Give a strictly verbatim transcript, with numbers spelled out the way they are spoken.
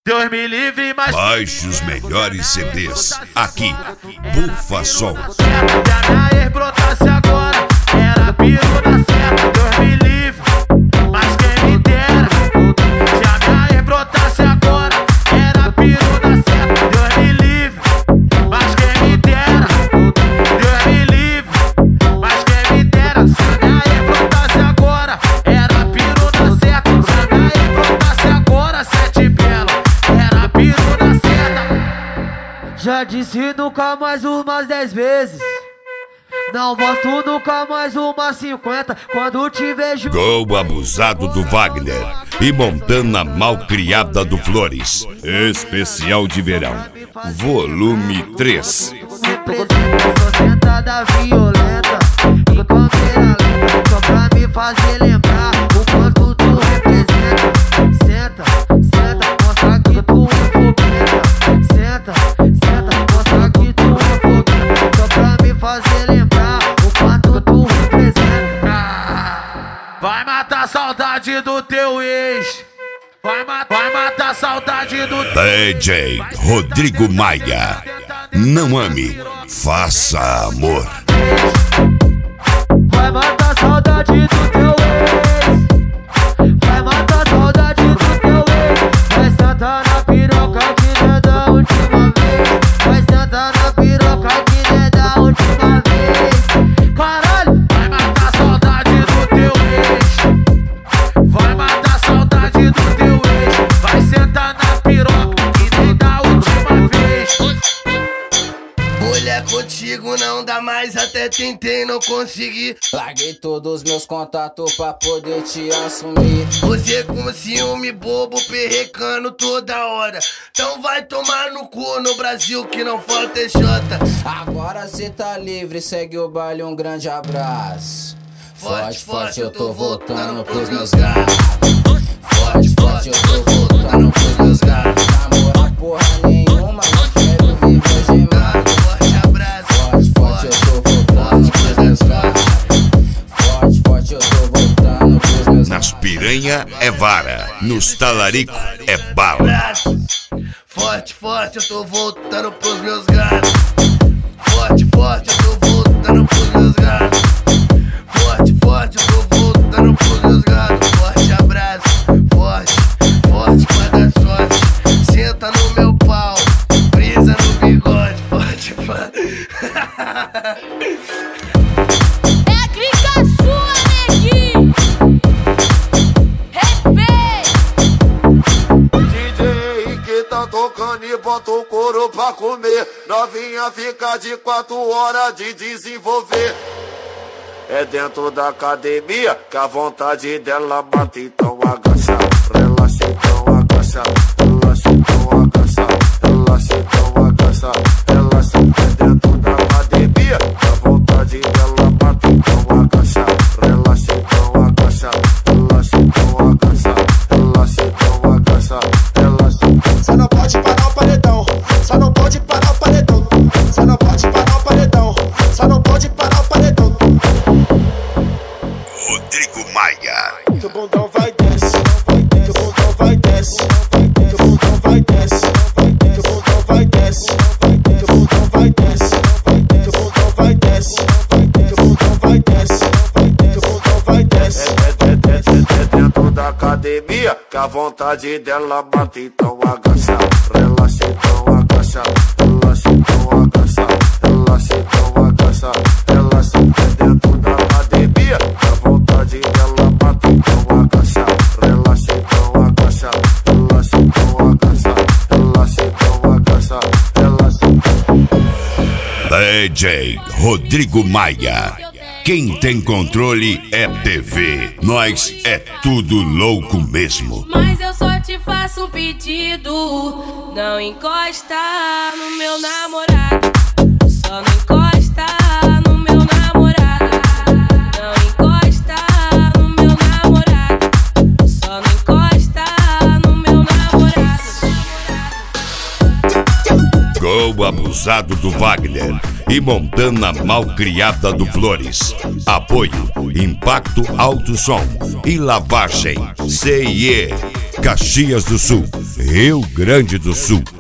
Deus me livre, mas baixe os melhores C Ds aqui, Bufa Som. Se a minha ex brotasse agora, era piro da serra. Deus me livre, mas quem me dera. Se a minha ex brotasse agora, era piro da serra. Deus me livre, mas quem me dera. Deus me livre, mas quem me dera. Se a minha ex brotasse agora, era piro da serra. Se a minha ex brotasse agora, sete belo. Já disse nunca mais umas dez vezes. Não volto nunca mais umas cinquenta. Quando te vejo. Gol abusado do Wagner e Montana Malcriada do Flores. Especial de verão, volume três. Representa sentada violenta e câmera lenta, só pra me fazer lembrar o quanto tu representa. Senta, senta, mostra que tu é fogueta. Senta, senta, mostra que tu é fogueta, só pra me fazer lembrar o quanto tu representa. Vai matar a saudade do teu ex. Vai matar, vai matar a saudade do teu D J Rodrigo Maia. Não ame, faça amor. Vai matar a saudade do teu ex. Vai matar a saudade do teu ex. Vai sentar na piroca que nem da última vez. Vai sentar na piroca que nem da última vez. Caralho, vai matar a saudade do teu ex. Vai matar a saudade do teu ex. Vai sentar na piroca que nem da última vez. Mulher, contigo não dá mais, até tentei, não consegui. Larguei todos meus contatos pra poder te assumir. Você com ciúme bobo, perrecando toda hora. Então vai tomar no cu, no Brasil que não falta é Jota. Agora cê tá livre, segue o baile, um grande abraço. Forte, forte, eu tô voltando pros meus gatos. Forte, forte, eu tô voltando pros meus gatos. Namorar porra nenhuma, não quero viver gemado. Forte abraço, Forte, forte, eu tô voltando pros meus gatos. Forte, forte, eu tô voltando pros meus gatos. Nas piranha é vara, nos talarico é bala. abraço. Forte, forte, eu tô voltando pros meus gatos. Forte, forte, eu tô voltando pros meus gatos. Forte, forte, eu tô voltando pros meus gatos. Forte abraço, forte, forte pra dar sorte. Senta no meu pau, brisa no bigode. Forte, forte. É clica sua, neguinho. Respeito. D J que tá tocando e bota o couro pra comer. Novinha fica de quatro horas de desenvolver. É dentro da academia que a vontade dela bate. Então agacha, relaxa, então agacha. Relaxa, então agacha. Relaxa, então agacha. Relaxa, é dentro da academia que a vontade dela bate. Então agacha, relaxa, então agacha. Relaxa, então agacha. Relaxa, então agacha. Relaxa. Só não pode parar o paredão. Só não pode parar o paredão. Só não pode parar o paredão. Só não pode parar o paredão. Rodrigo Maia. Que o bundão vai desce. Que o bundão vai desce. Que o bundão vai desce. Que o bundão vai desce. Que o bundão vai desce. Que o bundão vai desce. Que o bundão vai desce. Que o bundão vai desce. É, é, é, é, é dentro da academia que a vontade dela bate. Então agacha, relaxa, então agacha. Relaxa, então agacha. Relaxa, então agacha. Relaxa, é dentro da academia que a vontade dela bate. Então agacha, relaxa, então agacha. Relaxa, então agacha. Relaxa, então agacha. Relaxa. D J Rodrigo Maia. Quem tem controle é T V. Nós é tudo louco mesmo. Mas eu só te faço um pedido. Não encosta no meu namorado. Só não encosta no meu namorado. Não encosta no meu namorado. Só não encosta no meu namorado. Gol abusado do Wagner e Montana Malcriada do Flores. Apoio Impacto Alto Som e Lavagem C I E. Caxias do Sul, Rio Grande do Sul.